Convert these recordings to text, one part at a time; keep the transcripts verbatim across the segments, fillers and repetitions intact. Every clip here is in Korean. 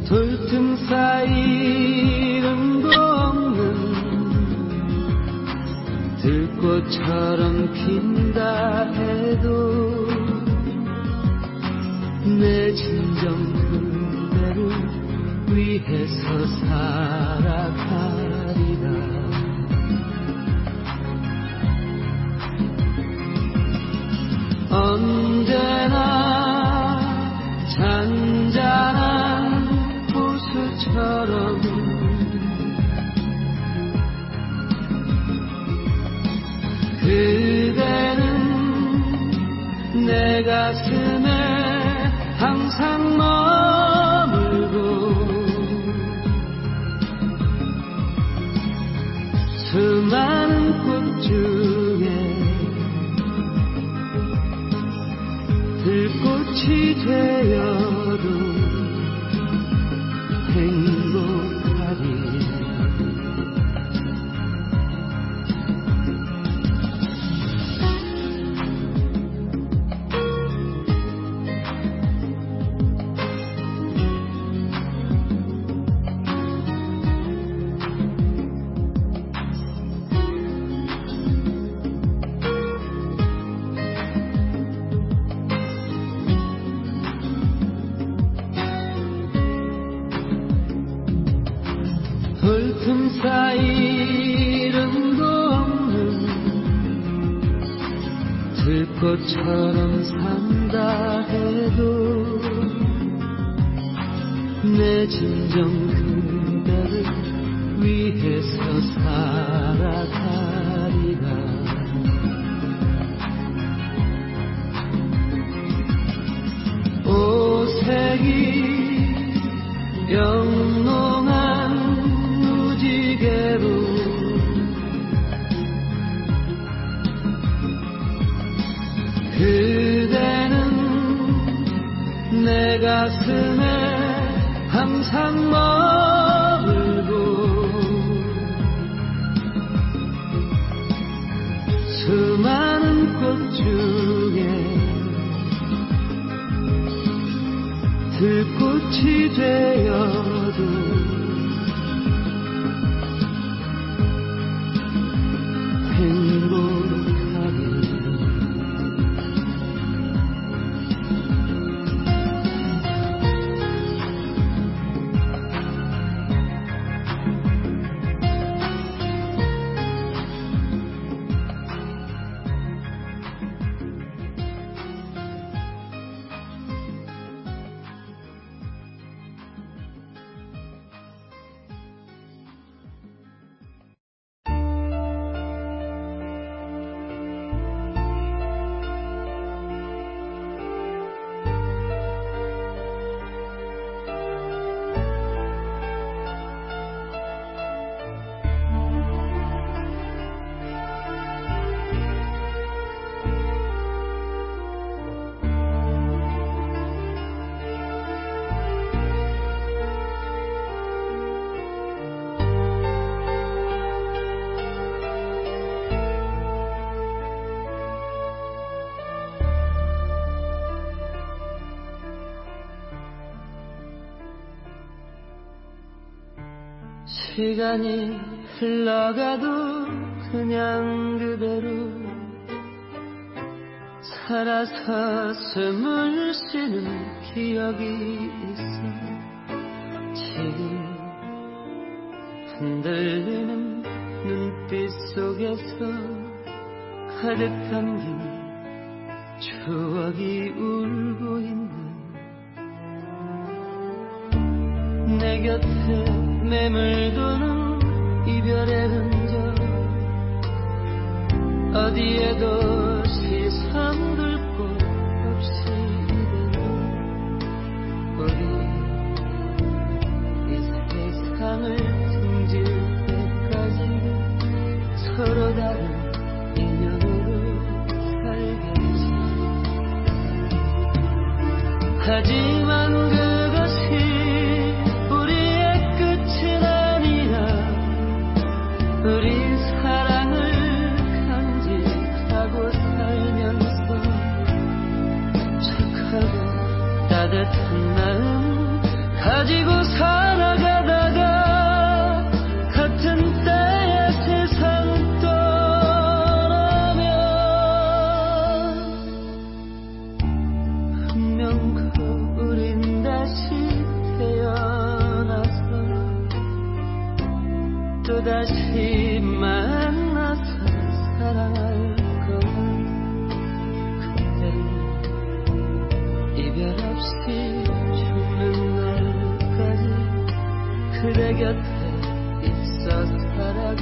돌틈 사이 이름도 없는 들꽃처럼 핀다 해도 내 진정 그대를 위해서 살아가리라. 언제나 잔잔한 호수처럼 그대는 내 가슴에 항상 머물고 수많은 꽃 중에 들꽃이 되어도 행복하리. 돌틈 사이 이름도 없는 들꽃처럼 산다 해도 내 진정 그대를 위해서 살아가리라. 오색이 영롱한 무지개로 그대는 내 가슴에 항상 머물고 수많은 꽃 중에 들꽃이 되어도 시간이 흘러가도 그냥 그대로 살아서 숨을 쉬는 기억이 있어. 지금 흔들리는 눈빛 속에서 가득 담긴 추억이 울고 있는 내 곁에 매물도는 이별의 흔적 어디에도 시선 둘 곳 없이 이대로 우리 이 세상을 등질 때까지 서로 다른 인연으로 살겠지. 하지만 그것이 우리 사랑을 간직하고 살면서 착하고 따뜻한 마음 가지고 살아가다가 같은 때에 세상 떠나면 분명 그 우린 다시 태어나서 또다시 만나서 사랑할 거야. 그땐 이별 없이 죽는 날까지 그대 곁에 있어 살아갈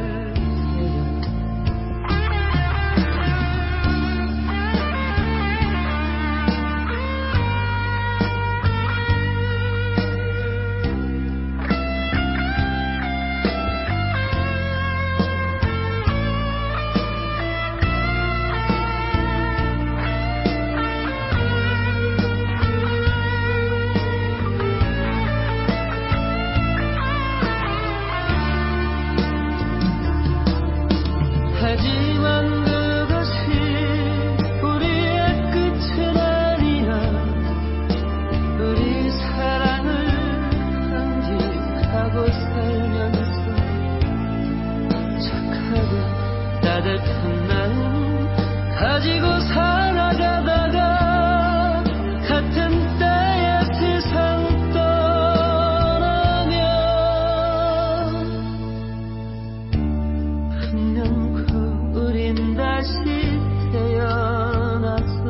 하지만 그것이 우리의 끝은 아니야. 우리 사랑을 간직하고 살면서 착하고 따뜻한 마음 가지고 살아가다가 같은 때에 세상 떠나면 분명 우린 다시 태어나서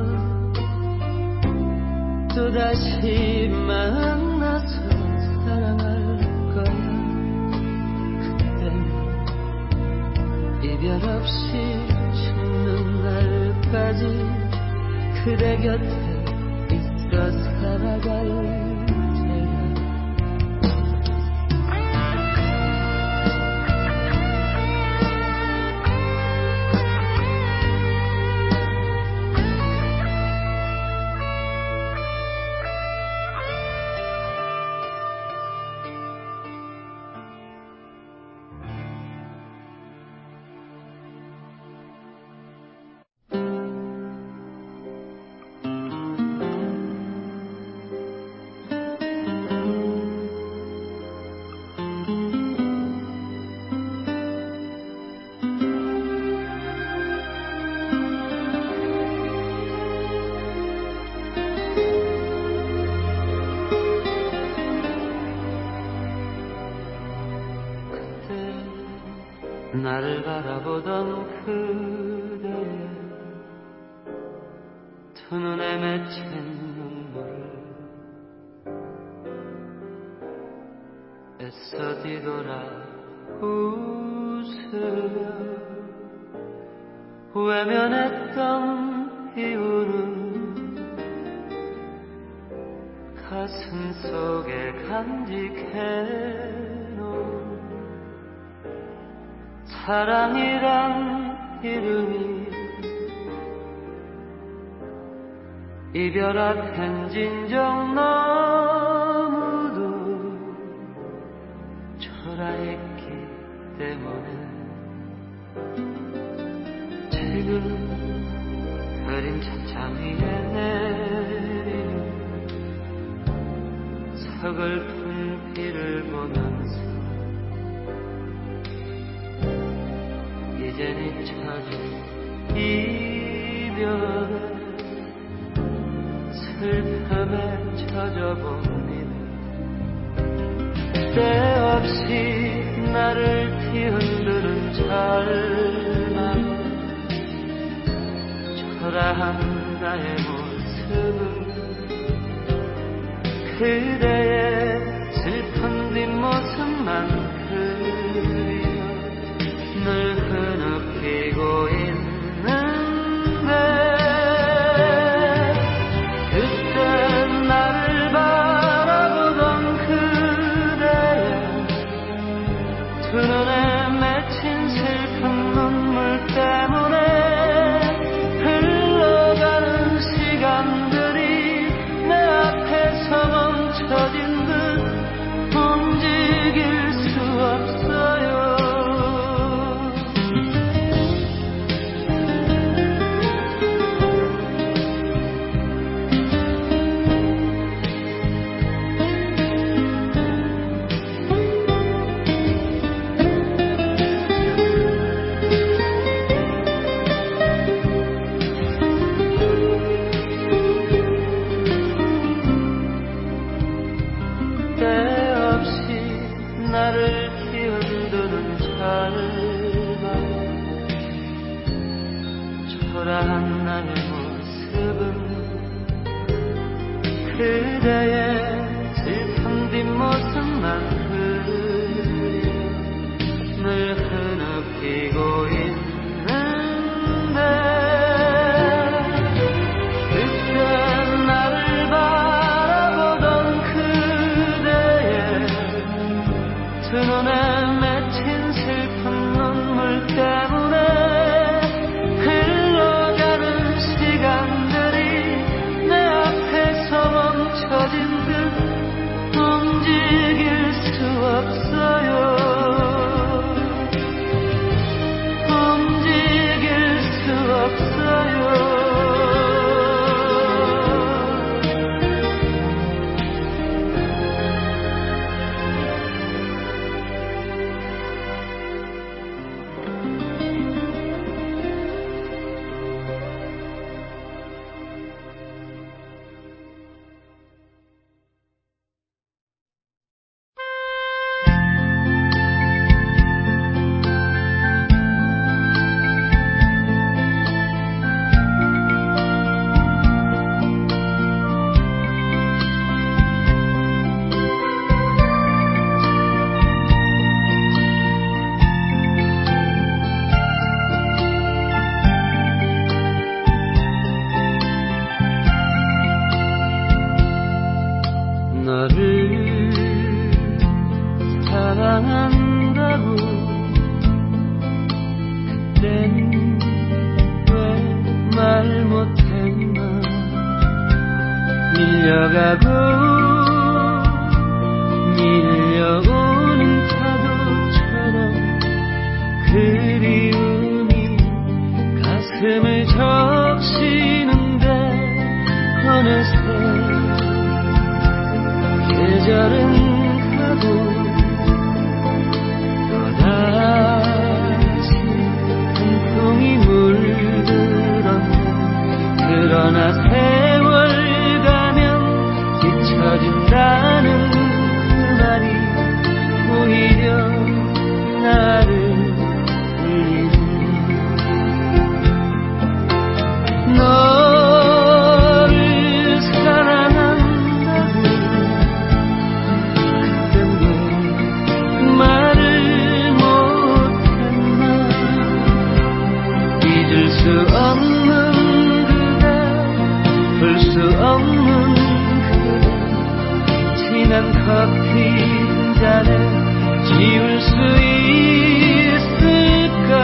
또다시 만나서 사랑할 거야. 그땐 이별 없이 죽는 날까지 그대 곁에 있어 살아갈 나를 바라보던 그대의 두 눈에 맺힌 눈물을 애써 뒤돌아 웃으며 외면했던 이유는 가슴 속에 간직해놓은 사랑이란 이름이 이별 앞엔 진정 너무도 초라했기 때문에 지금 그림 찬장 위에 내리는 서글픈 비를 보면서 이젠 잊혀진 이별의 슬픔에 젖어봅니다. 때없이 나를 뒤흔드는 절망 초라한 나의 모습은 그대의 슬픈 뒷모습만 그려 늘 흐느끼고 있는데 그때 나를 바라보던 그대의 두 눈에 맺힌 슬픈 눈물 때문에 흘러가는 시간들이 내 앞에서 멈춰지 그대의 슬픈 뒷모습만 흐려 늘 흐느끼고 있는데 그때 나를 바라보던 그대의 두 눈에 맺힌 슬픈 눈물 때문에 흘러가는 시간들이 내 앞에서 멈춰진 듯 움직일 수 없어요. 움직일 수 없어요. 너를 사랑한다고 그때는 왜 말 못했나. 밀려가고 밀려오는 파도처럼 그리움이 가슴을 적시는데 어느새 계절은 가고 또다시 한풍이 물들었네. 그러나 세월 가면 잊혀진다는 그 말이 오히려 나를 울리네. 너를 사랑한다고 말을 못했나. 잊을 수 없는 그대, 볼 수 없는 그대, 진한 커피 한 잔에 지울 수 있을까.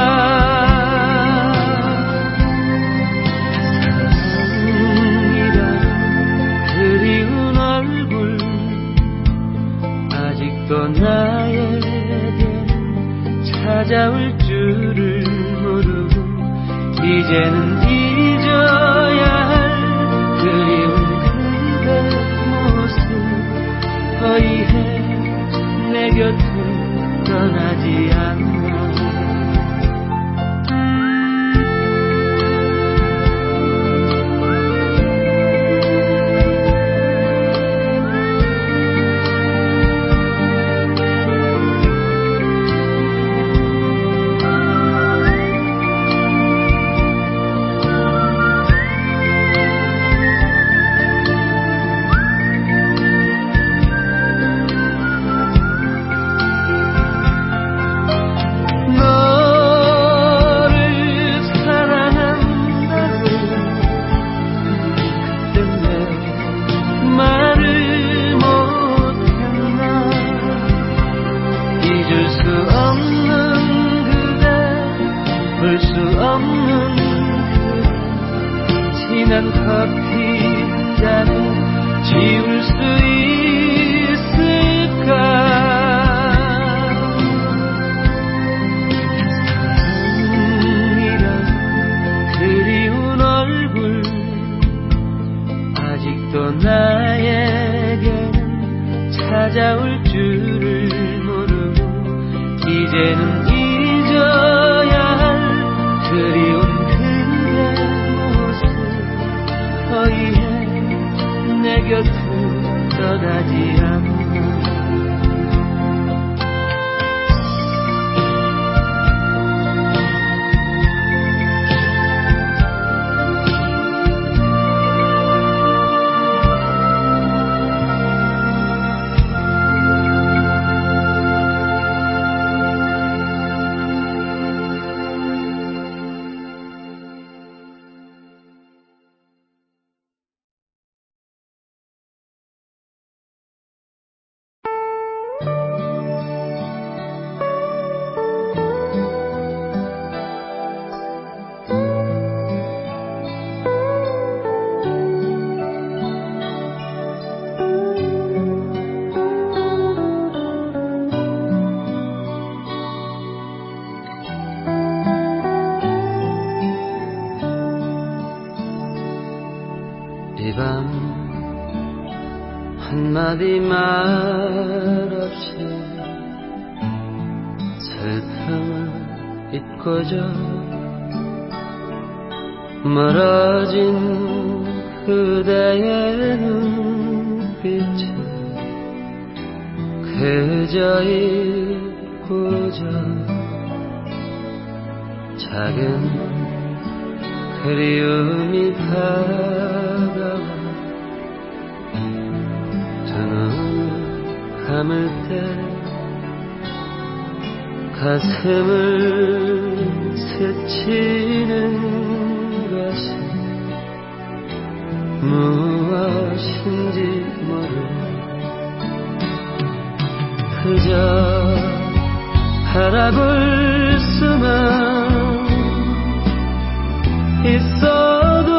사랑이란 그리운 얼굴 아직도 나에게 찾아올 줄을 모르고 이제는 잊어야 할 그리운 그대 모습 허이해 내 곁을 떠나지 않나. 진한 커피 한 잔에 지울 수 있을까. 사랑이란 그리운 얼굴 아직도 나에게는 찾아올 줄을 모르고 이제는 잊어야 할 그리운 허이해 내 곁을 떠나지 않나. 한마디 말 없이 슬픔을 잊고자 멀어진 그대의 눈빛에 그저 잊고자 작은 그리움이 다가와 두 눈을 감을 때 가슴을 스치는 것이 무엇인지 모르고 그저 바라볼 수만 있어도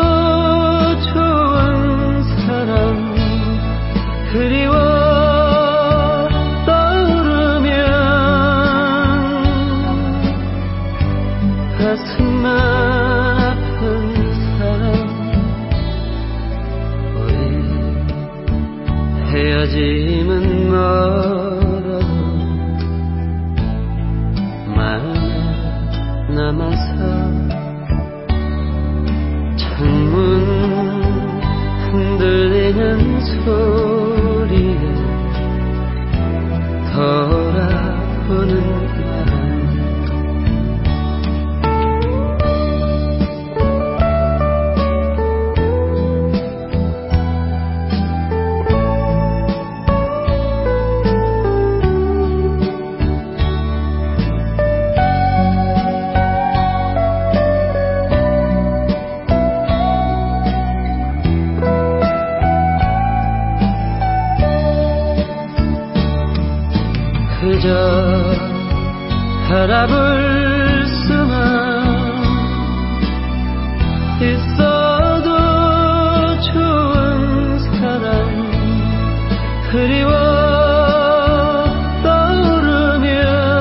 좋은 사람 그리워 떠오르면 가슴만 아픈 사람 우리 헤어짐은 멀어도 마음에 남아서 창문 흔들리는 소리에 돌아보는 그저 바라볼 수만 있어도 좋은 사람 그리워 떠오르면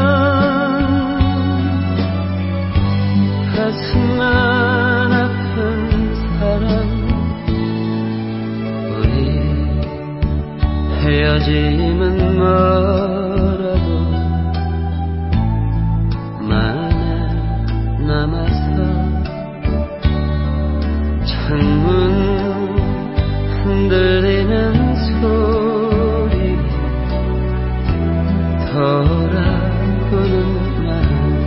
가슴만 아픈 사람 우리 헤어짐은 뭐 창문 흔들리는 소리 돌아보는 마음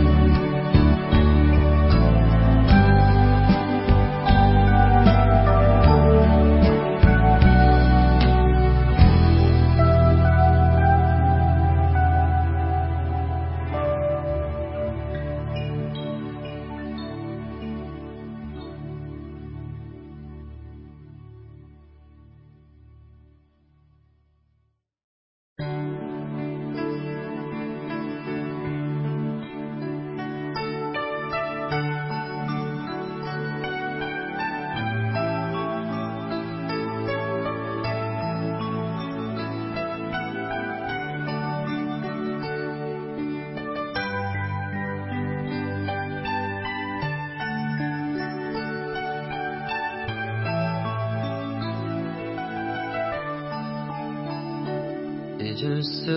잊을 수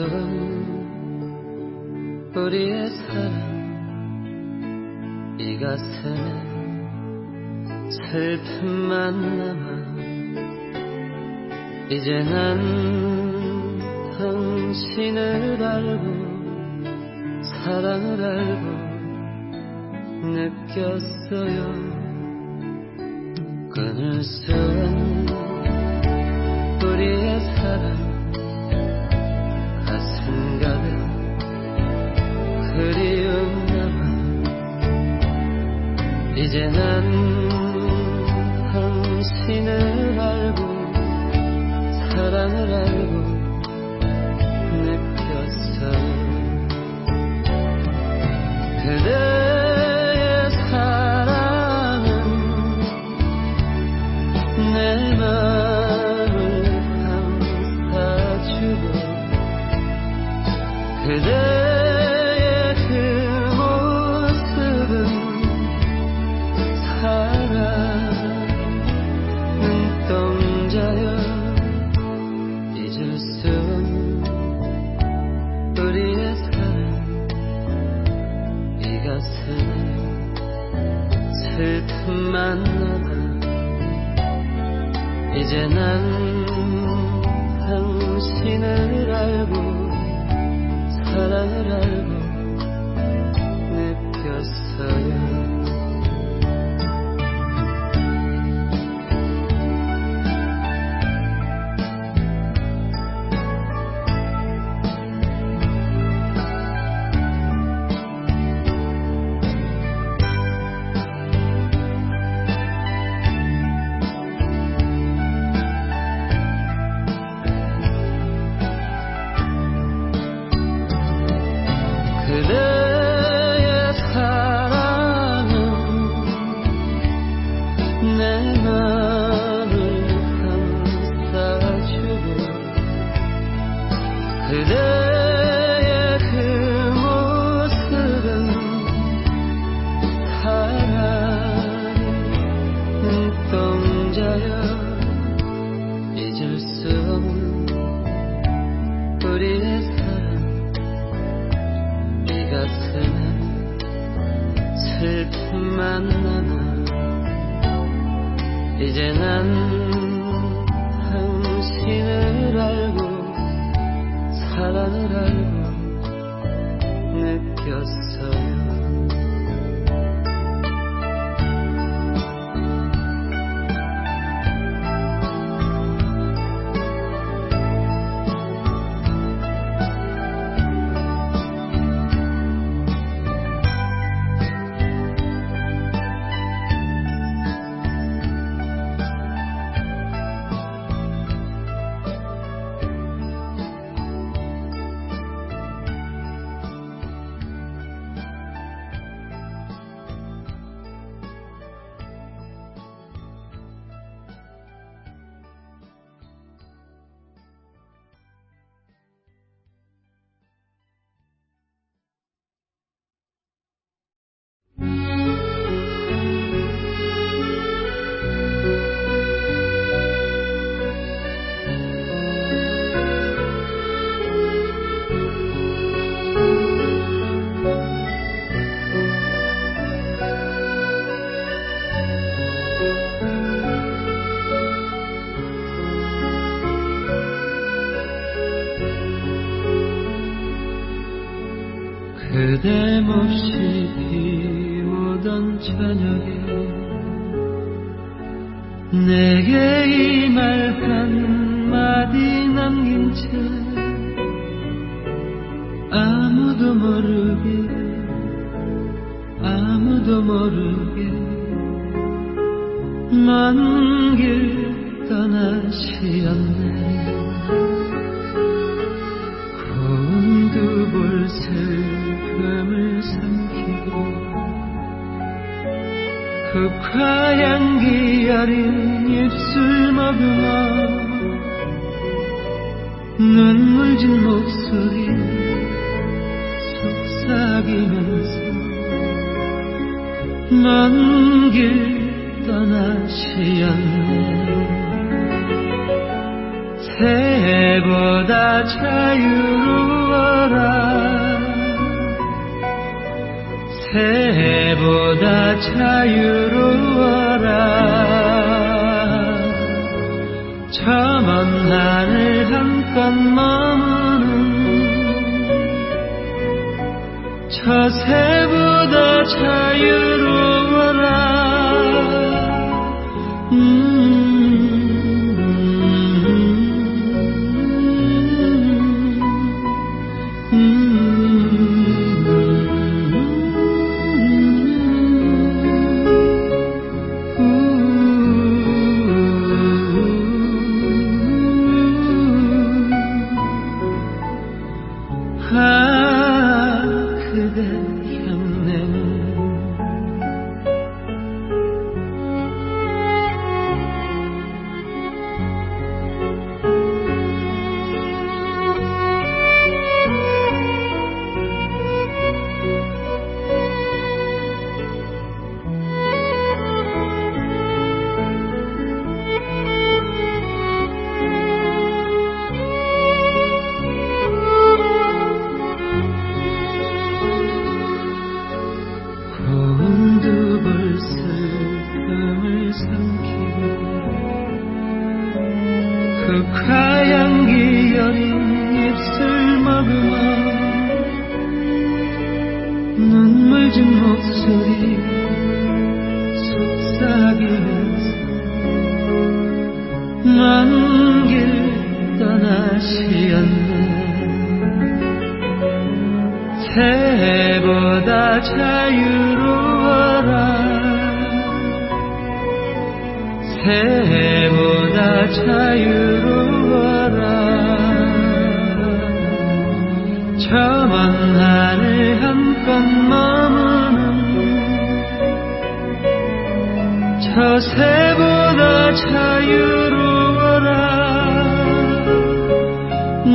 없는 우리의 사랑 이 가슴에 슬픔만 남아 이제 난 당신을 알고 사랑을 알고 느꼈어요 끊을 수 없는 우리의 사랑 가슴 가득 그리움 남아 이제 난 당신을 알고 사랑을 알고 느꼈어요 그대의 사랑은 내 맘을 감싸주고 그대의 그 모습은 사랑 눈동자여 이제 당신을 알고 사랑을 알고 느꼈어요. 그대의 사랑은 내 맘을 감싸주고 그대의 그 모습은 사랑의 눈동자여 잊을 수 없는 우리의 사랑 가슴에 슬픔만 남아 이제 난 당신을 알고 사랑을 알고 느꼈어요. 그대 몹시 비 오던 저녁에 내게 이 말 한마디 남긴 채 아무도 모르게 아무도 모르게 먼 길 떠나시었네. 고운 두 볼 슬픔을 삼키고 흑화향기 어린 입술 머금어 눈물 진 목소리 속삭이면서 먼 길 떠나시었네. 새해보다 자유로워라 새해보다 자유로워라 저 먼 하늘 한껏 머무는 저 새보다 자유로워라. 그 하얀 길 여린 입술 머금어 눈물 진 목소리 속삭이면서 먼 길 떠나시었네. 새해보다 자유로워라. 새해보다 자유로워라. 저 먼 하늘 한껏 머무는 저 새보다 자유로워라. 음.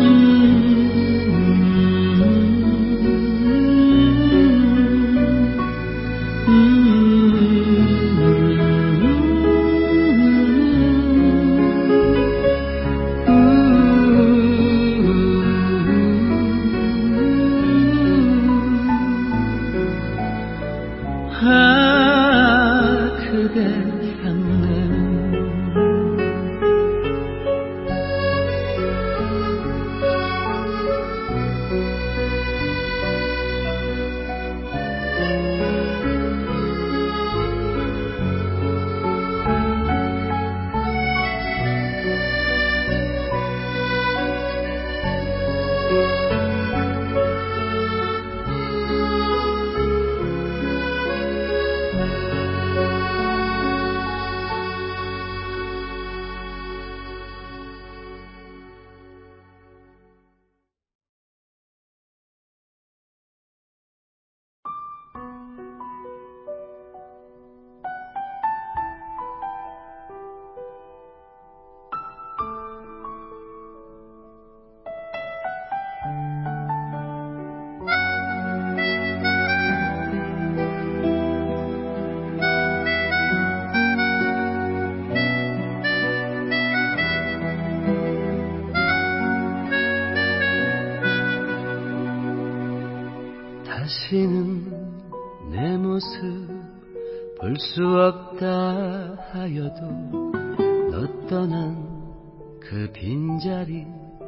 다시는 내 모습 볼 수 없다 하여도 너 떠난 그 빈자리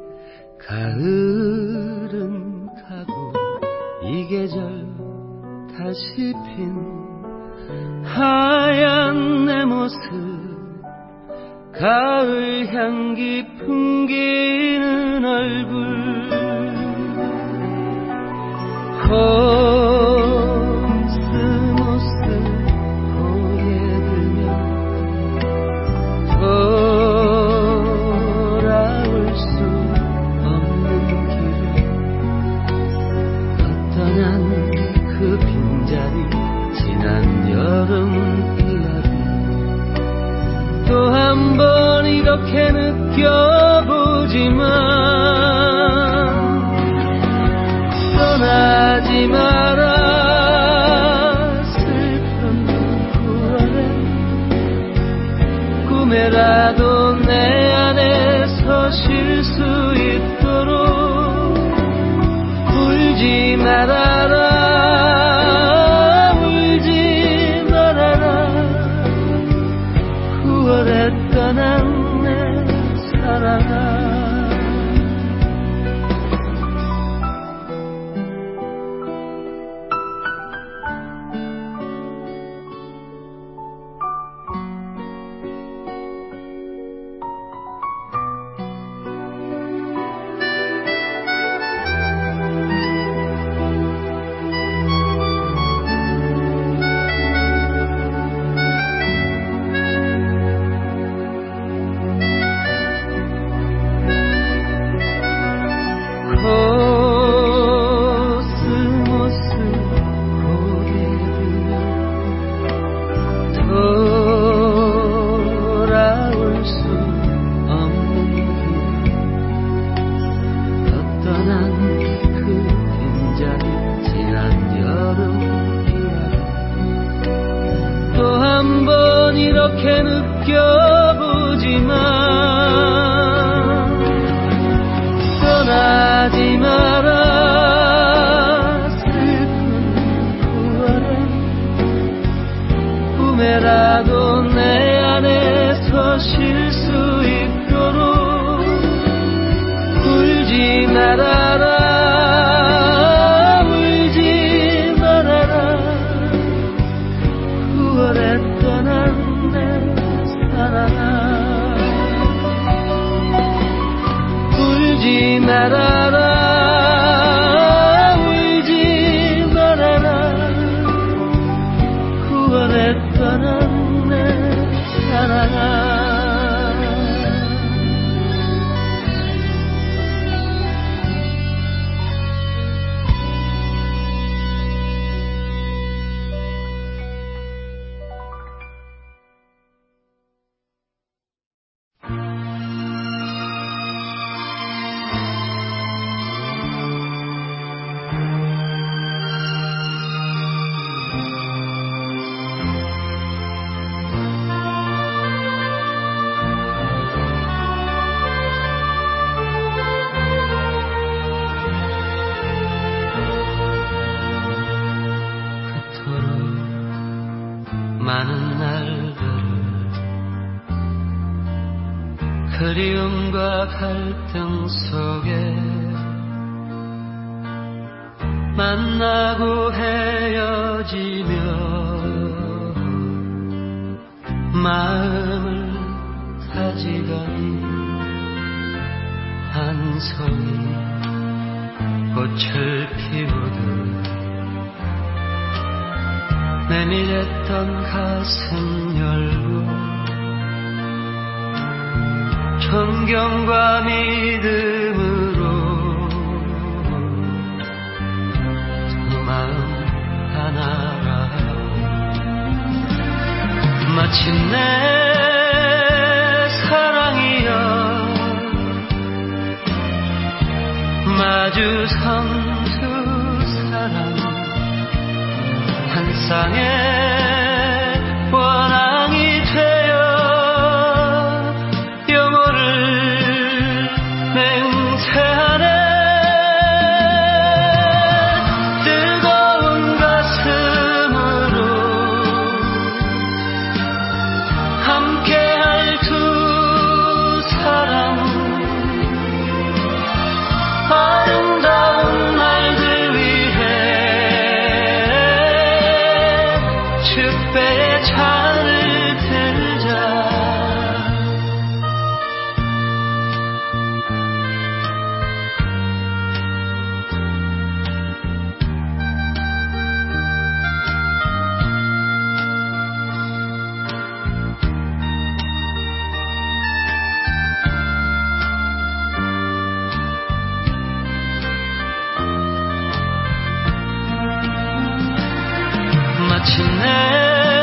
가을은 가고 이 계절 다시 핀 하얀 내 모습 가을 향기 풍기는 얼굴 코스모스 고개 들며 돌아올 수 없는 길을 너 떠난 그 빈자리 지난 여름 이야기 또 한 번 이렇게 느껴보지만 떠나지 마라. 슬픈 구월에 꿈에라도 내 안에서 쉴 수 있도록 울지 말아라. 울지 말아라. 구월에 떠난 내 사랑아. 이렇게 느껴보지만 떠나지 마라. 슬픈 구월에 꿈에라도 내 안에서 쉴 수 있도록 울지 말아라 울지 말아라 구원에 떠난 내 사랑아 많은 날들을 그리움과 갈등 속에 만나고 헤어지며 마음을 다지더니 한 송이 꽃을 피우듯 내밀했던 가슴 열고 존경과 믿음으로 두 마음 하나라 마침내 사랑이여 마주선 두 사람 한 쌍의 원앙이 되어 영혼을 맹세하네 뜨거운 가슴으로 함께할 두 사람 아름다운 날들 위해 축배에 잔을 들자 마침내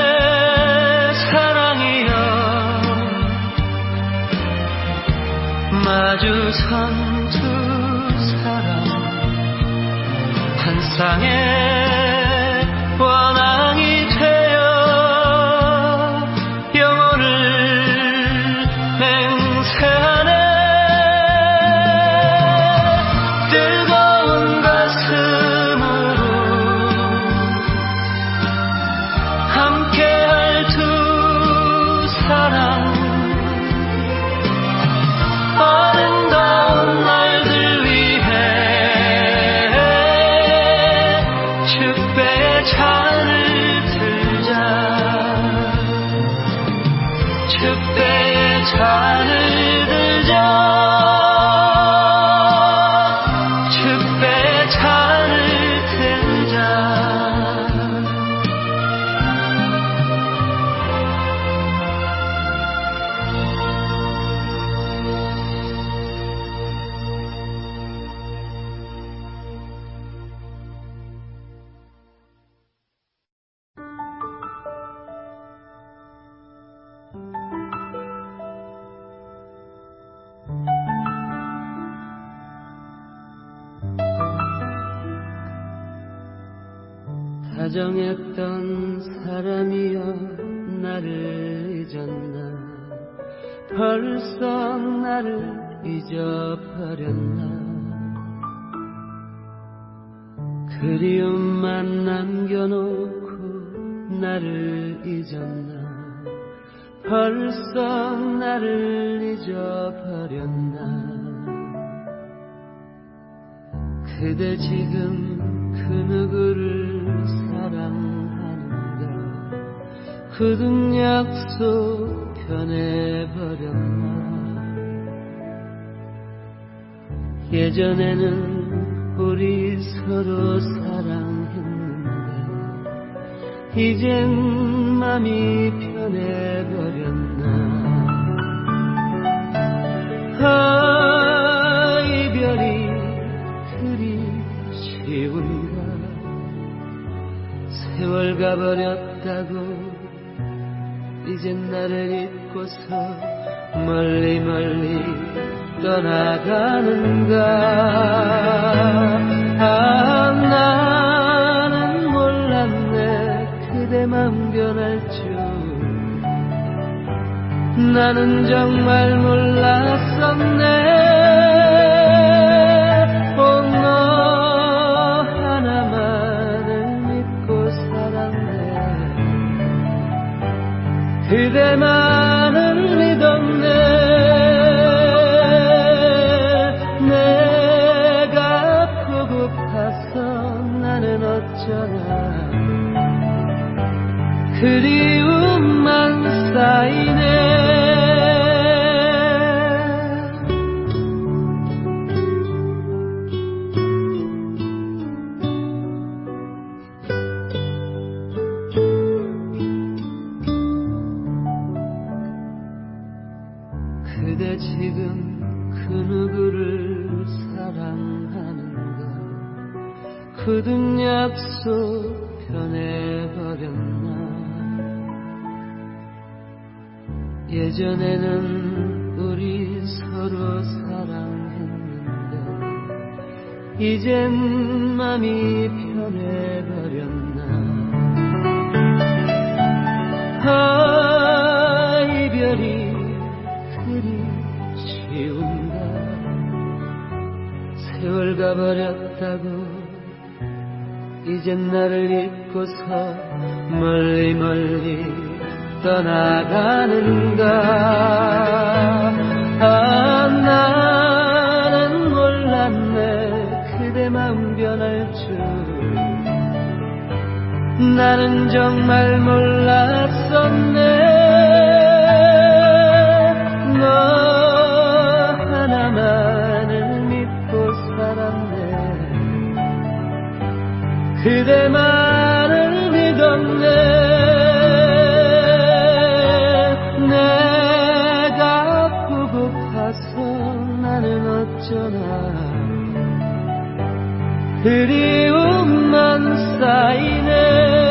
마주선 두 사람 한 쌍의 원앙이 되어 영혼을 맹세하네 뜨거운 가슴으로 함께할 두 사람 아름다운 날들 위해 축배에 잔을 들자 축배에 잔을 들자 축배에 잔을 들자 다정했던 사람이여 나를 잊었나 벌써 나를 잊어버렸나 그리움만 남겨놓고 나를 잊었나 벌써 나를 잊어버렸나 그대 지금 그 누구를 사랑하는가 굳은 약속 변해버렸나 예전에는 우리 서로 사랑했는데 이젠 맘이 변해버렸나. 아, 이별이 그리 쉬운가. 세월 가버렸다고 이젠 나를 잊고서 멀리 멀리 떠나가는가. 아, 나는 몰랐네 그대 맘 변할 줄. 나는 정말 몰랐었네. 오, 너 하나만을 믿고 살았네. 그대만을 믿었네. 내가 아프고 고파서 나는 어쩌나 그리움만 쌓이네. 그대 지금 그 누구를 사랑하는가. 굳은 약속 변해버렸나. 예전에는 우리 서로 사랑했는데 이젠 맘이 변해버렸나. 아, 이별이 그리 쉬운가. 세월 가버렸다고 이젠 나를 잊고서 멀리 멀리 떠나가는가. 아, 나는 몰랐네 그대 맘 변할 줄. 나는 정말 몰랐었네. 너 하나만을 믿고 살았네. 그대만을 믿었네. 내가 아프고 고파서 나는 어쩌나 그리움만 쌓이네.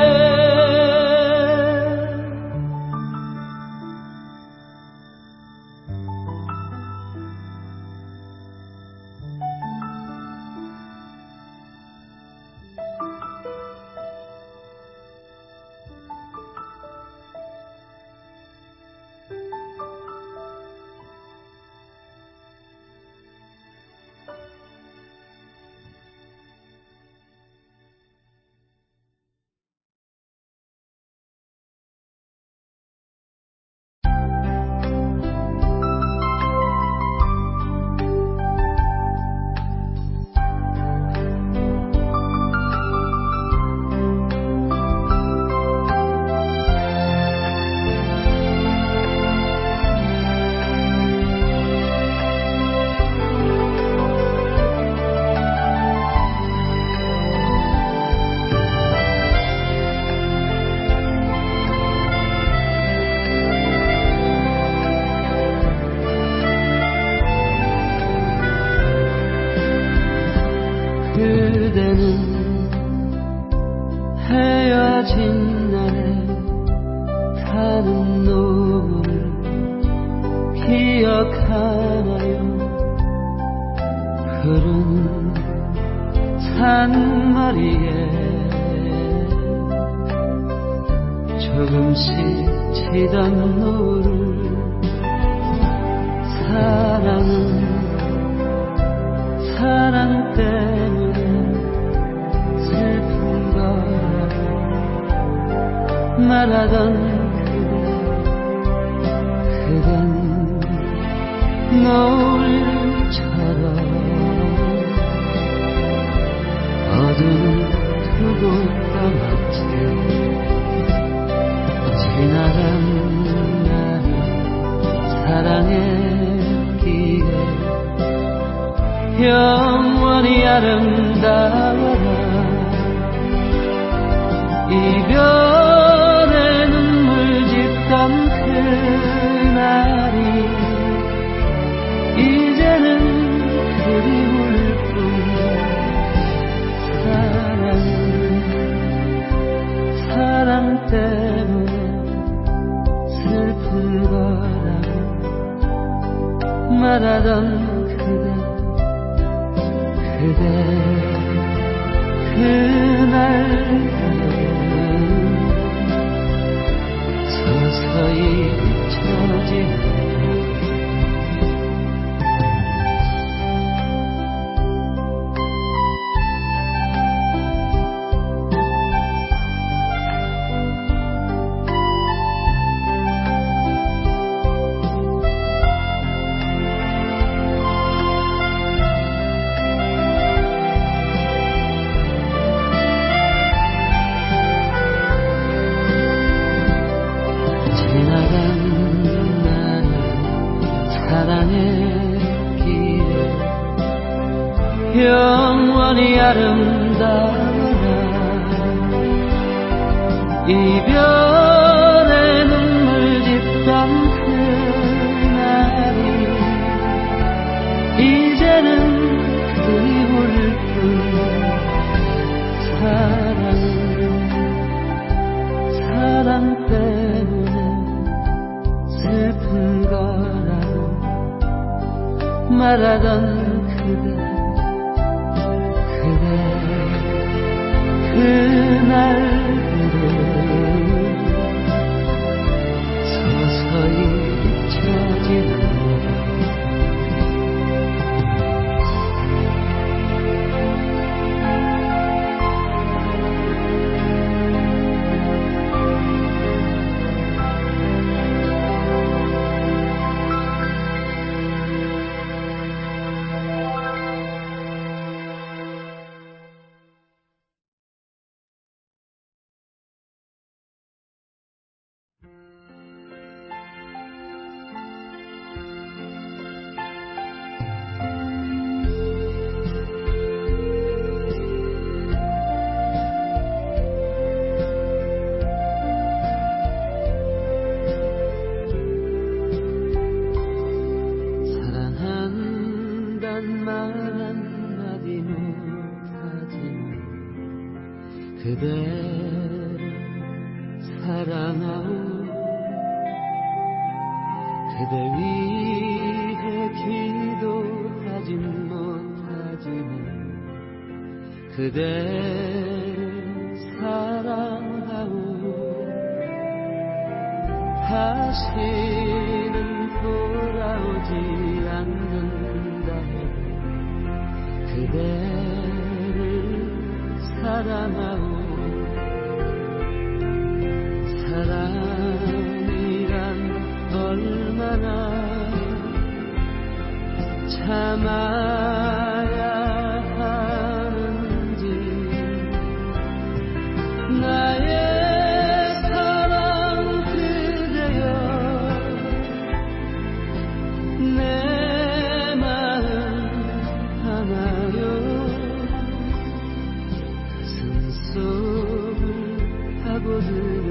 그대는 헤어진 날에 타는 노을을 기억하나요. 푸른 산머리에 조금씩 지던 노을. 사랑은 사랑 때문에 슬픈 거라고 말하던 그대, 그댄 노을처럼 어두운 두고 떠났지. 지나간 나를 사랑했기에 영원히 아름다워라. 이별의 눈물 짓던 그날이 이제는 그리울 뿐. 사랑은 사랑 때문에 슬픈 거라고 말하던 그대 그대 그날은 서서히 잊혀지네. 영원히 아름다워라. 이별의 눈물 짓던 그날이 이제는 그리울 뿐. 사랑은 사랑 때문에 슬픈 거라고 말하던 그대 그날들은 서서히 잊혀지네. 그대를 사랑하오. 그대 위해 기도하진 못하지만 그대를 사랑하오. 다시는 돌아오지 않는다 해도 그대를 사랑하오. 사랑이란 얼마나 참아야 하는지. 나의 사랑 그대여 내 마음 하나요. 가슴 속을 파고드는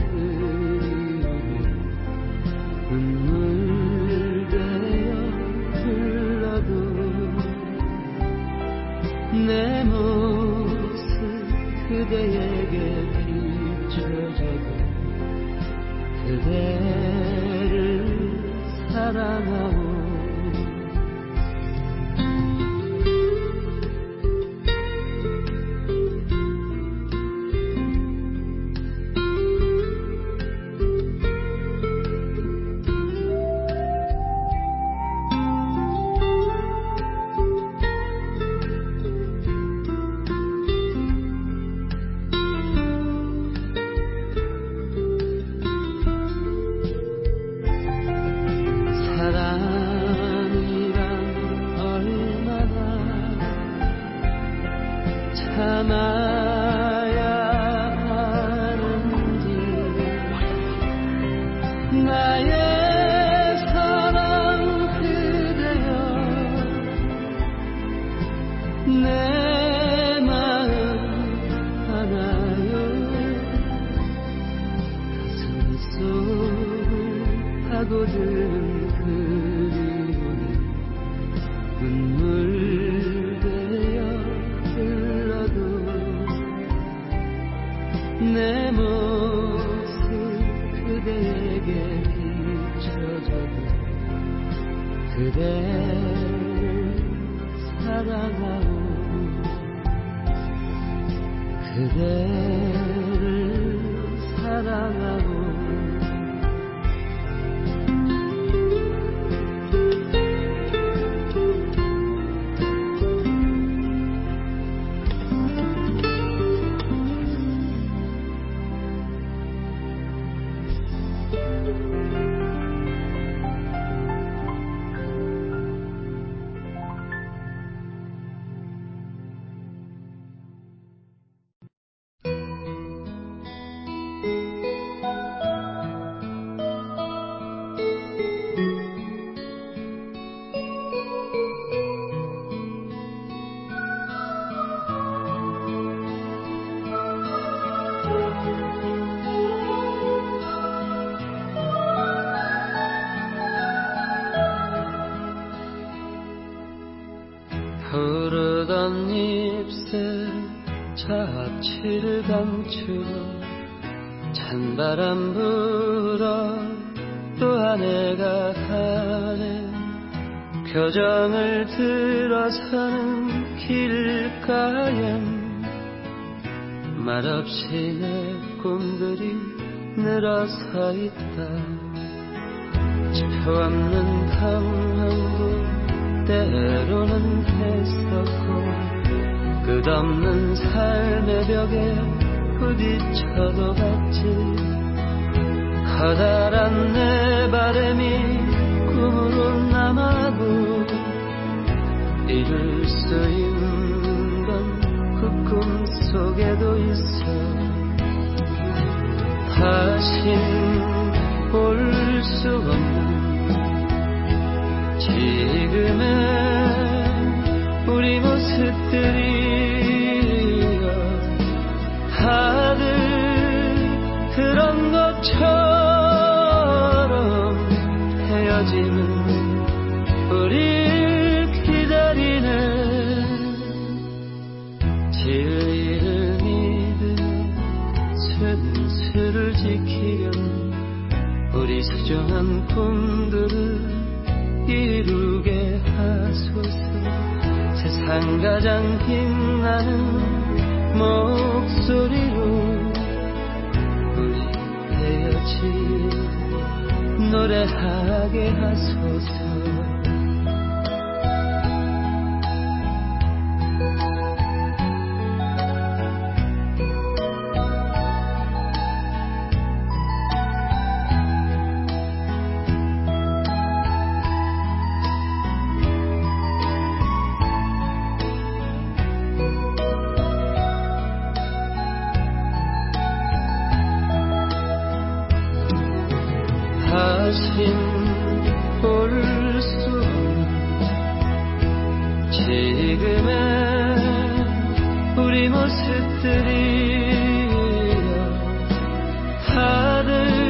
눈물 되어 흘러도 내 모습 그대에게 비춰져도 그대를 사랑하오. 참아야 하는지. 나의 사랑 그대여 내 마음 하나요 가슴 속을 파고드는 그리움이 눈물 되어 흘러도 내 모습 그대에게 비춰져도 그대를 사랑하오 그대를 사랑하오 푸르던 잎새 잡지를 감추고 찬바람 불어 또 한 해가 가네 교정을 들어서는 길가엔 말없이 내 꿈들이 늘어서 있다 지표 없는 방황도 때로는 했었고 끝없는 삶의 벽에 부딪혀도 봤지 커다란 내 바람이 꿈으로 남아도 이룰 수 있는 건 그 꿈 속에도 있어 다신 볼 수 없는 지금의 우리 모습들이여 다들 그런 것처럼 헤어지는 우릴 기다리네 진리를 믿으며 순수를 지키려는 우리 소중한 꿈들을 이루게 하소서 세상 가장 빛나는 목소리로 우리 헤어지 노래하게 하소서 다신 볼 수 없는 지금의 우리 모습들이여 다들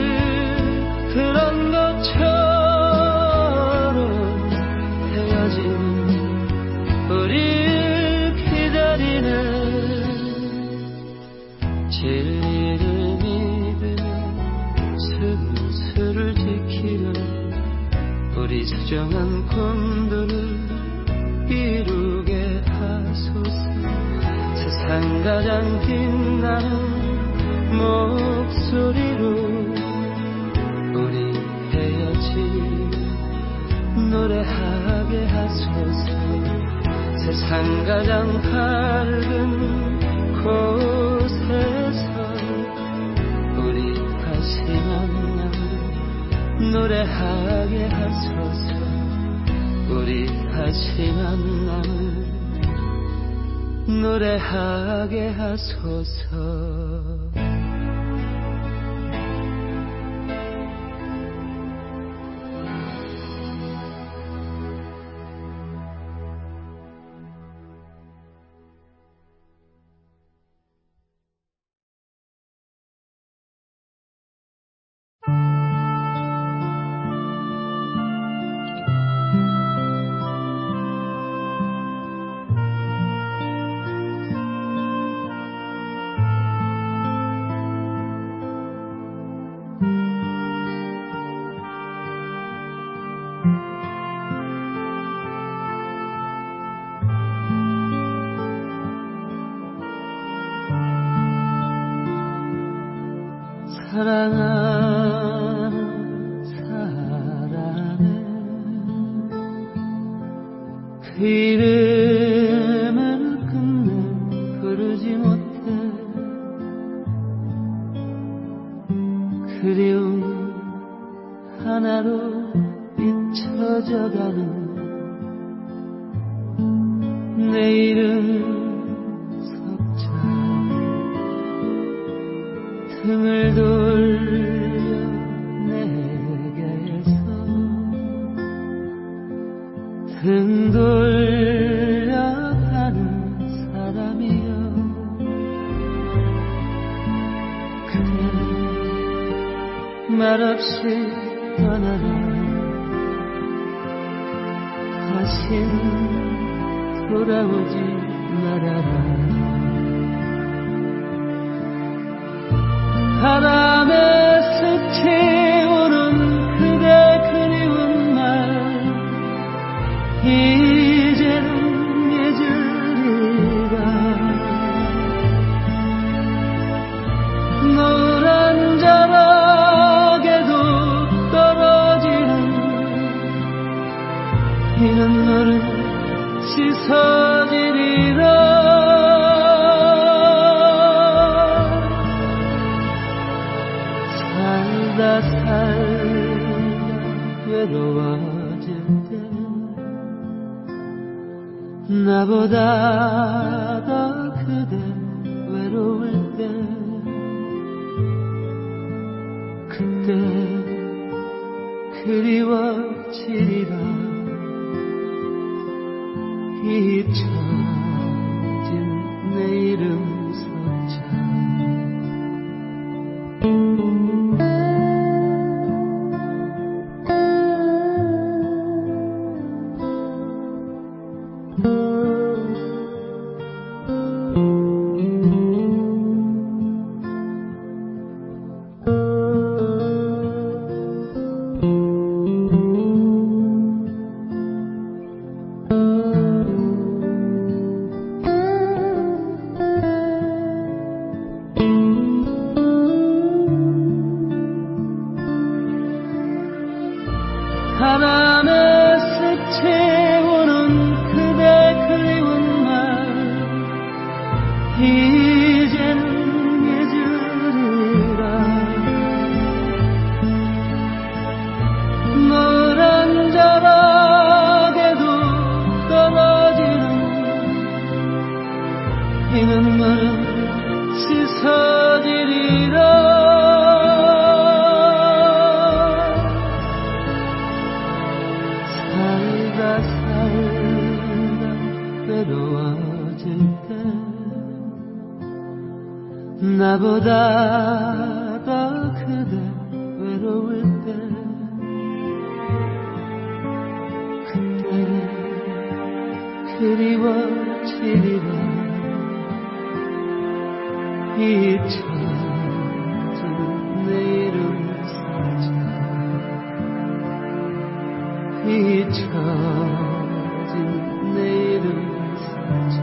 그런 것처럼 헤어지는 우릴 기다리는 진리를 믿으며 순수를 지키는 우리 소중한 꿈들을 이루게 하소서 세상 가장 빛나는 목소리로 우리 헤어지 노래하게 하소서 세상 가장 밝은 곳에서 우리 다시 만나 노래하게 하소서 우리 다시 만남을 노래하게 하소서 사랑하는 사람의 그 이름을 끝내 부르지 못해 그리움 하나로 잊혀져가는 내일은 석자 등을 돌려 내게서 등 돌려가는 사람이여 그래 말없이 떠나라 다신 돌아오지 말아라 바람에 스치오는 그대 그리운 말 이제는 잊으리라 노란 자락에도 떨어지는 이 눈물은 씻어지리라 살다 살다 외로워질 때 나보다 더 그대 외로울 때 그때 그리워지리라 잊혀진 내 이름 석자 바람에 스치오는 그대 그리운 말 이제는 잊으리라 노란 자락에도 떨어지는 이 눈물은 씻어지리라 살다 살다 외로워질 때 나보다 더 그대 외로울 때 그때 그리워지리라 잊혀진 내 이름 석자 잊혀진 내 이름 석자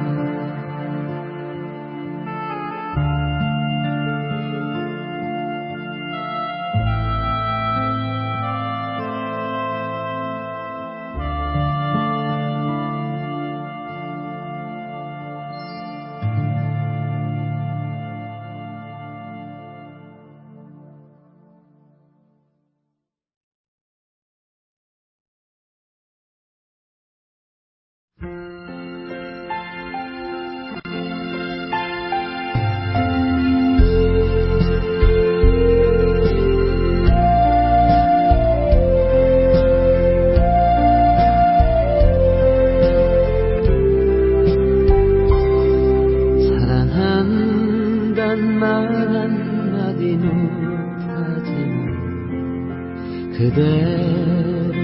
그대를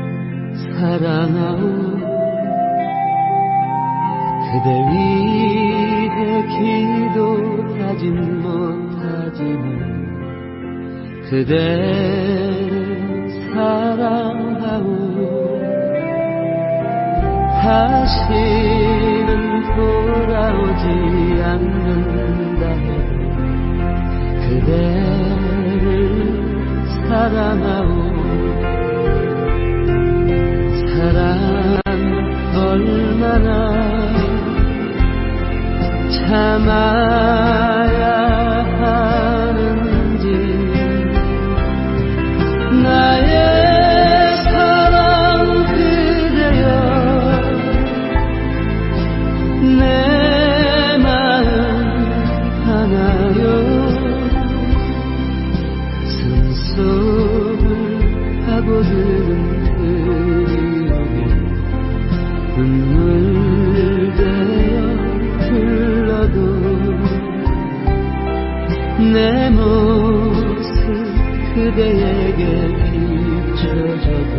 사랑하오 그대 위해 기도하진 못하지만 그대를 사랑하오 다시는 돌아오지 않는다 해도 그대를 사랑하오. 사랑 얼마나 참아야 하는지. 나의 사랑 그대여, 내 마음 하나요. 가슴속을 파고드는 그리움이 눈물 되어 흘러도 내 모습 그대에게 비춰줘도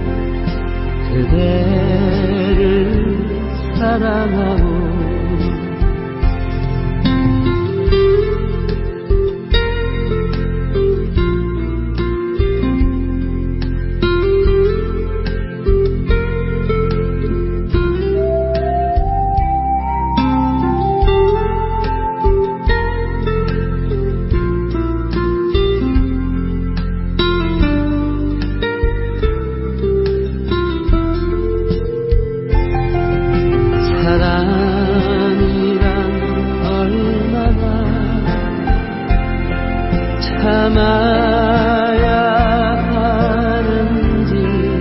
그대를 사랑하오. 참아야 하는지.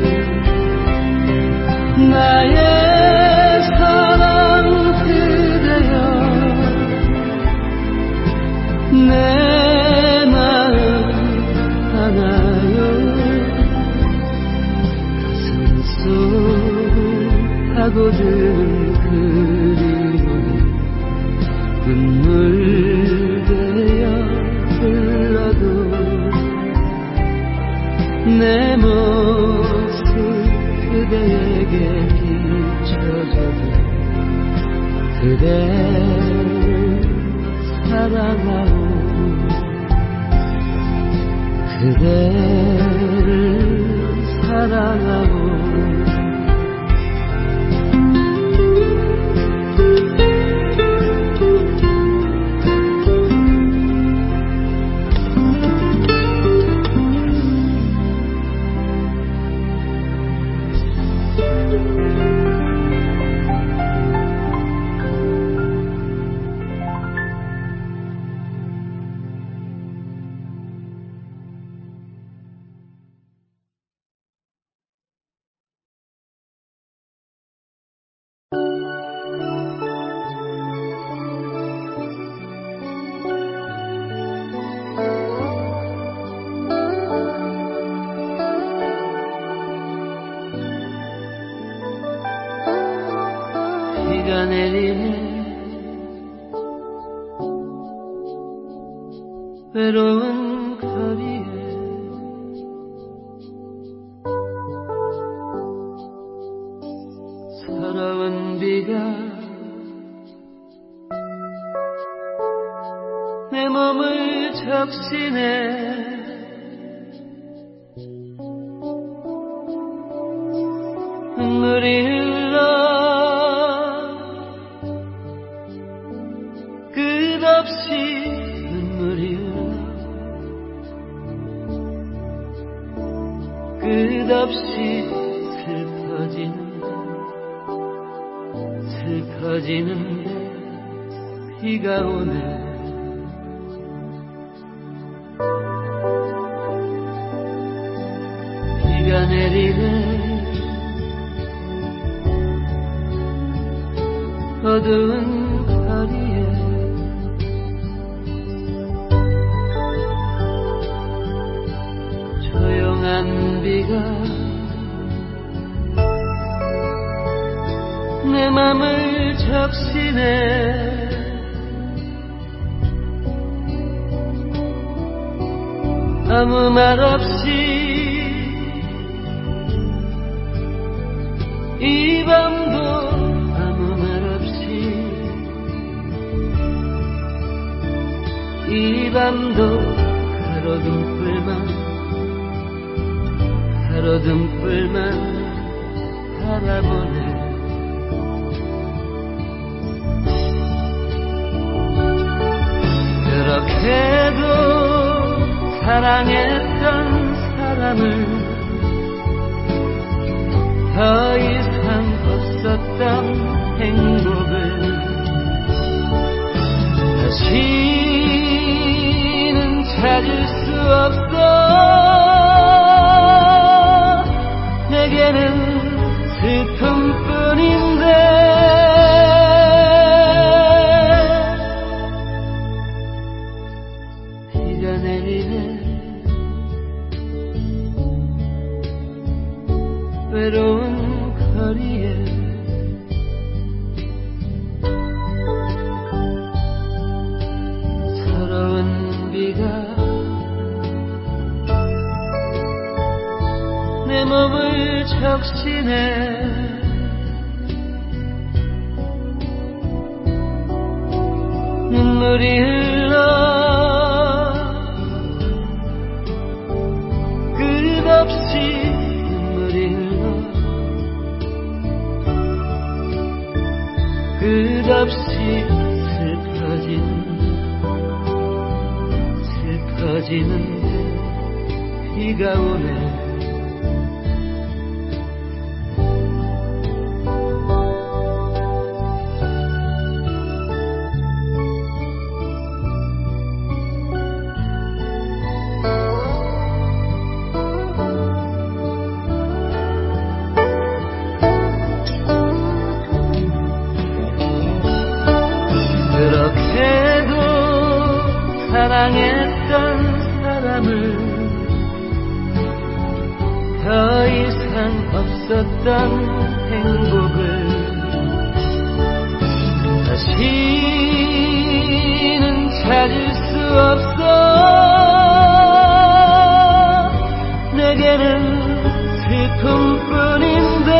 나의 사랑 그대여, 내 마음 하나요. 가슴속을 파고드는 그리움이 눈물 되어 흘러도 내 모습 그대에게 비춰줘도 그대를 사랑하오. 그대를 사랑하오. 비가 내리네. 외로운 거리에 서러운 비가 내 몸을 적시네. 눈물이 흘러 끝없이 눈물이 흘러 끝없이 슬퍼지는데 슬퍼지는데 비가 오네. 비가 내리네. 어두운 거리에 조용한 비가 내 맘을 적시네. 아무 말 없이 이 밤도 아무 말 없이 이 밤도 가로등불만 가로등불만 바라보네. 그렇게도 사랑했던 사람을 더 이상 없었던 행복을 다시는 찾을 수 없어. 내게는 슬픔뿐인데 비가 내리네. 외로운 거리에 서러운 비가 내 몸을 적시네. 눈물이 흘러 끝없이 눈물이 흘러 끝없이 슬퍼지는 슬퍼지는데 비가 오네. 그렇게도 사랑했던 사람을 더 이상 없었던 행복을 다시는 찾을 수 없어. 내게는 슬픔뿐인데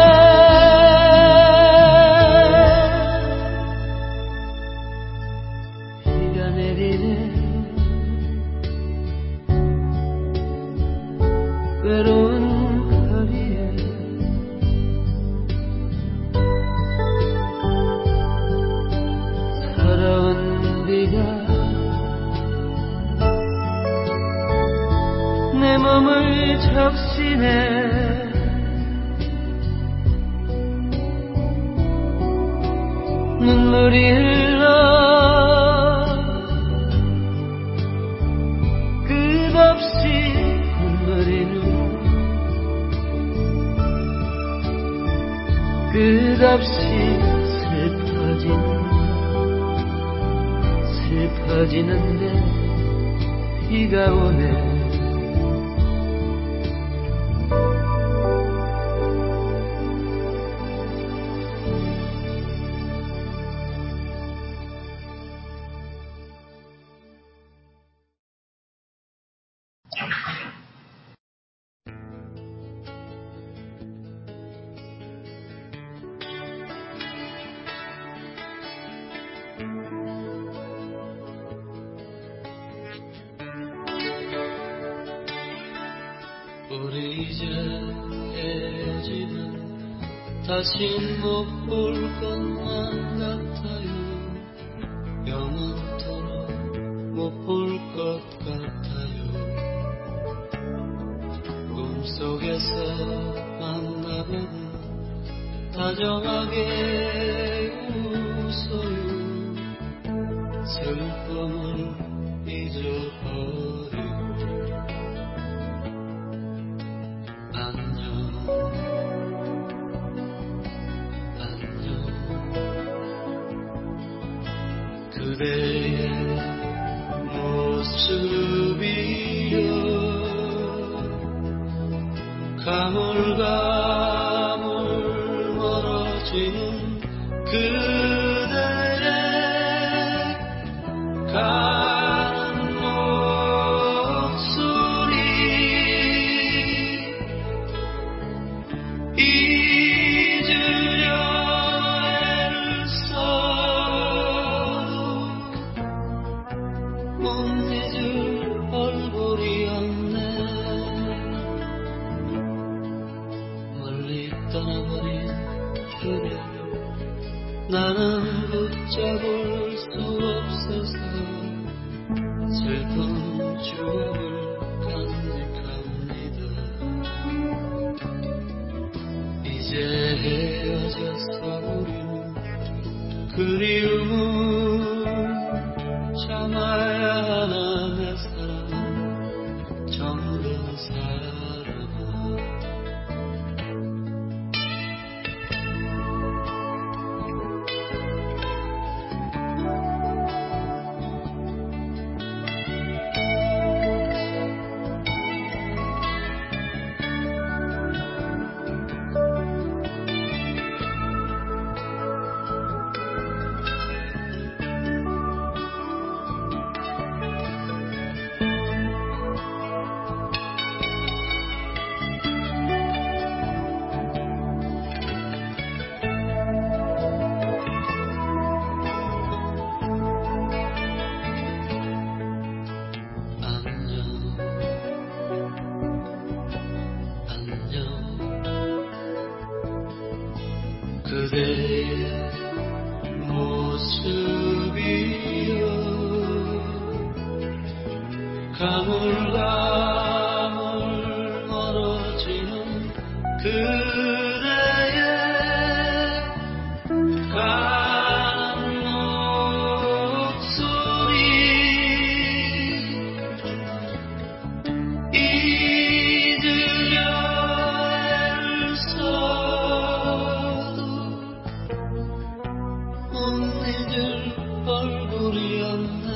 외로운 거리에 서러운 비가 내 몸을 적시네. 눈물이 흘러 끝없이 눈물이 흘러 끝없이 슬퍼지는 슬퍼지는데 비가 오네. 우리 이제 헤어지면 다시 못 볼 것만 같아요. 영원토록 못 볼 것 같아요. 꿈속에서 만나면 다정하게 웃어요. 슬픔을 잊어버리고 안녕 안녕. 그대의 모습이여 가물가물 멀어지는 그대의 가는 목소리 잊으려 애를 써도 못 잊을 얼굴이었네. 멀리 떠나버린 그대를 나는 붙잡을 수 없어서 슬픈 추억을 헤어졌어 우리는. 그리움은 참아야 하나 내 사랑은 정든 사람아. 그대의 모습이여 가물가물 멀어지는 그대의 가는 목소리 잊으려 애써도 못 잊을 얼굴이었네.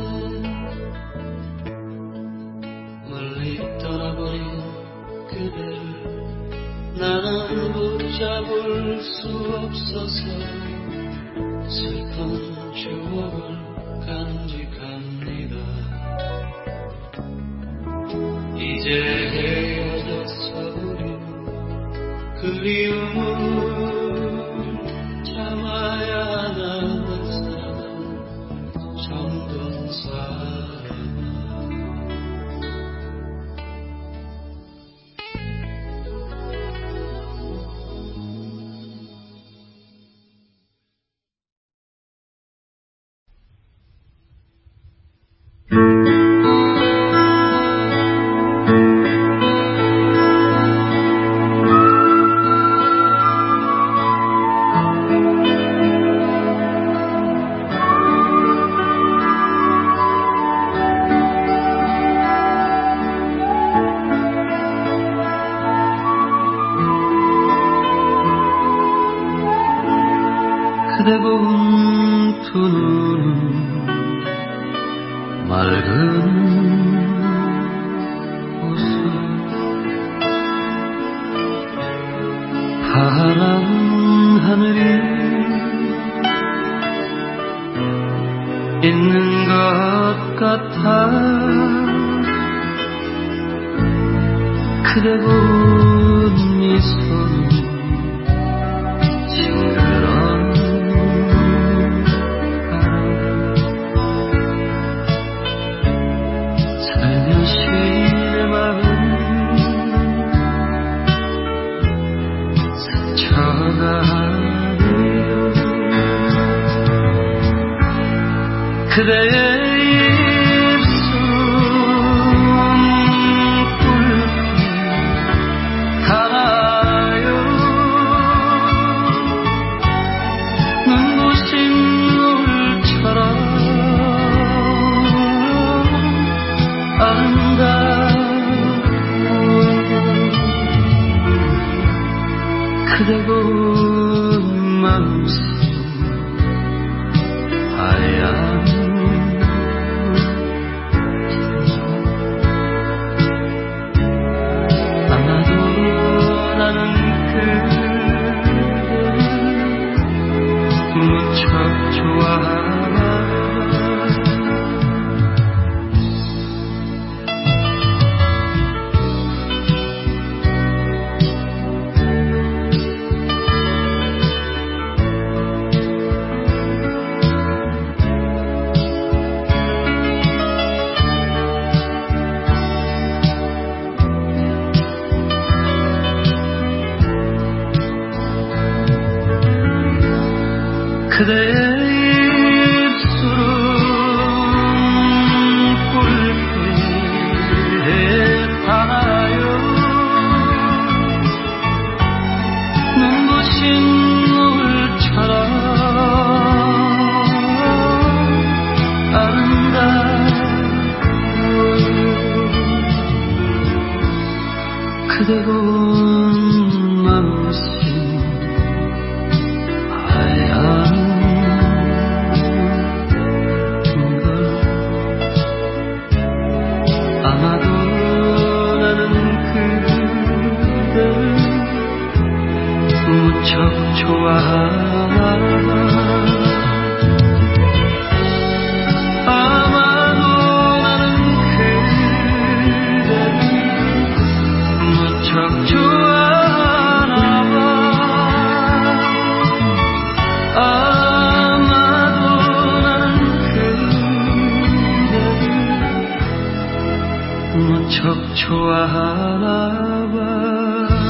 멀리 떠나버린 그대를 나는 붙잡을 수 없어서 슬픈 추억을 간직합니다. 이제 헤어졌어 우리는. 그리움은 참아야 하나 내 사랑은 정든 사람아. 그대 본 두 눈은 맑은 웃음 파란 하늘이 있는 것 같아. 그대 본 미소는 그대의 입술 붉게 달아요. 눈부신 물처럼 아름다워. 그대 본 마음속 하얀 그대의 입술은 붉게 달아요. 눈부신 좋아하나 봐.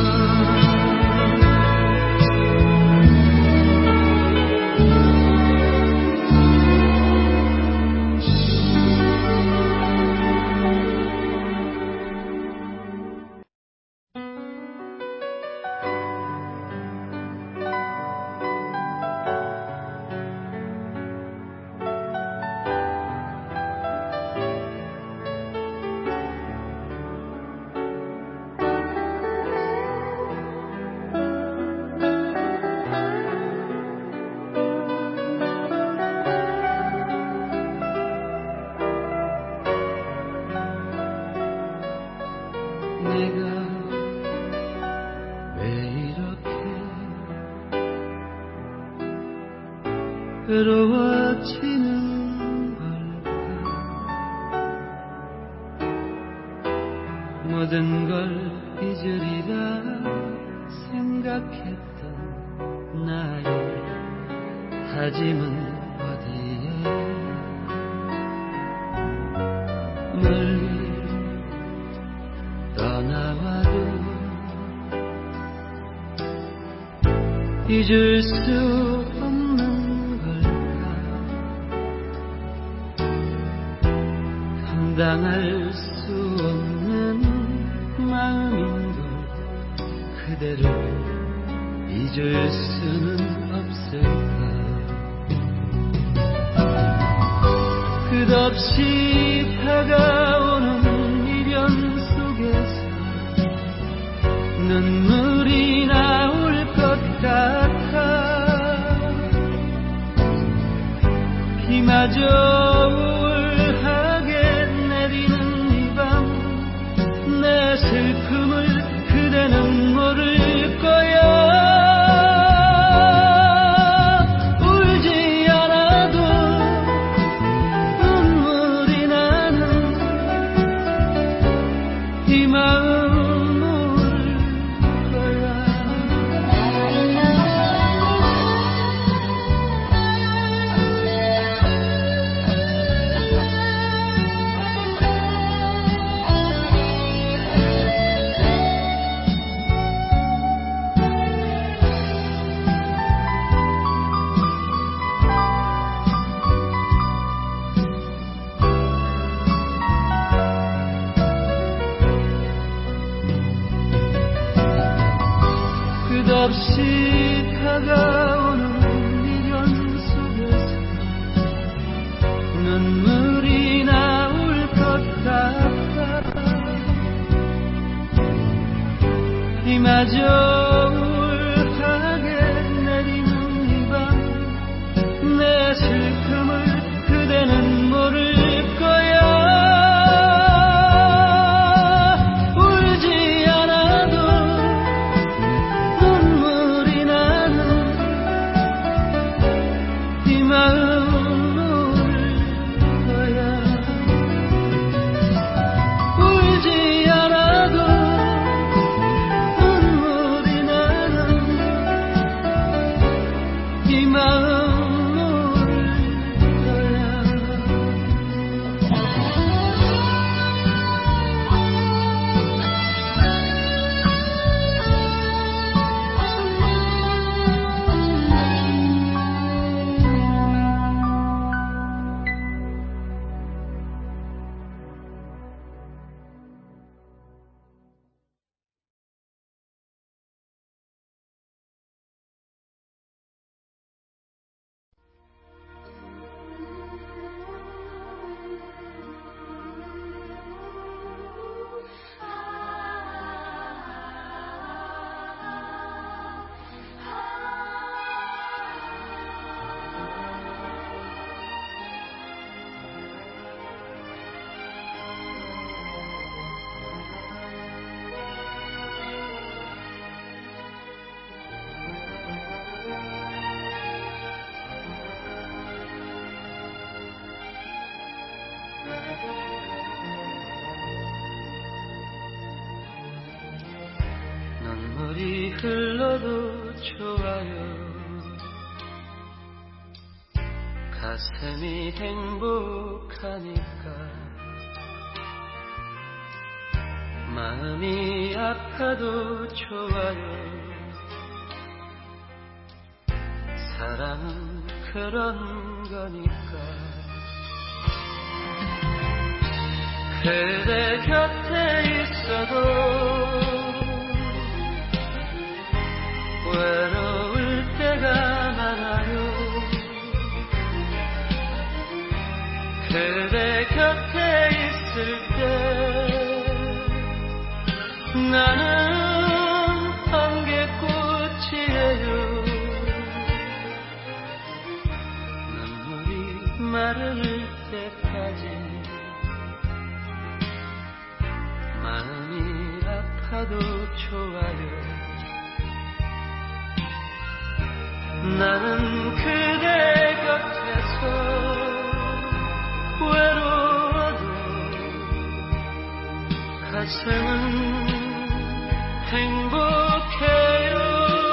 외로워지는 걸까. 모든 걸 잊으리라 생각했던 나의 다짐은 어디에. 멀리 떠나와도 잊을 수 감당할 수 없는 마음인걸. 그대를 잊을 수는 없을까. 끝없이 다가오는 미련 속에서 눈물이 나올 것 같아. 비마저 슬픔을 그대는 모를 거야. 울지 않아도 눈물이 나는 이 마음 모를 거야. 끝없이 다가오는 미련 속에서 눈물이 나올 것 같아. 이마저 울하게 내리는 이 밤 내 슬픔을 그대는 모를 거야. 눈물이 흘러도 좋아요. 가슴이 행복하니까. 마음이 아파도 좋아요. 사랑은 그런 거니까. 그대 곁에 있어도 외로울 때가 많아요. 그대 곁에 있을 때 나는 안개꽃이에요. 눈물이 마를 때까지 마음이 아파도 좋아요. 나는 그대 곁에서 외로워도 가슴은 행복해요.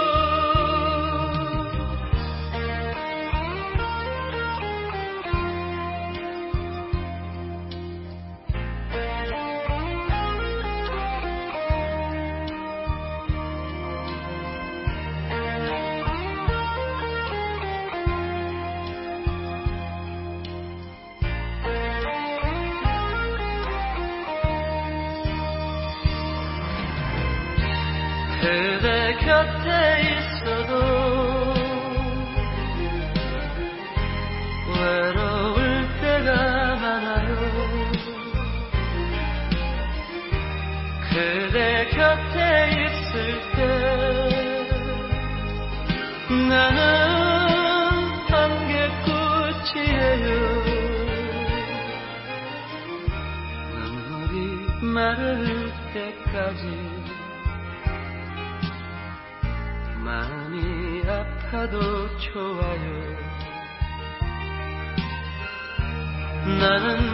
그대 곁에 있어도 외로울 때가 많아요. 그대 곁에 있을 때 나는 안개꽃이에요. 눈물이 마를 때까지 마음이 아파도 좋아요. 나는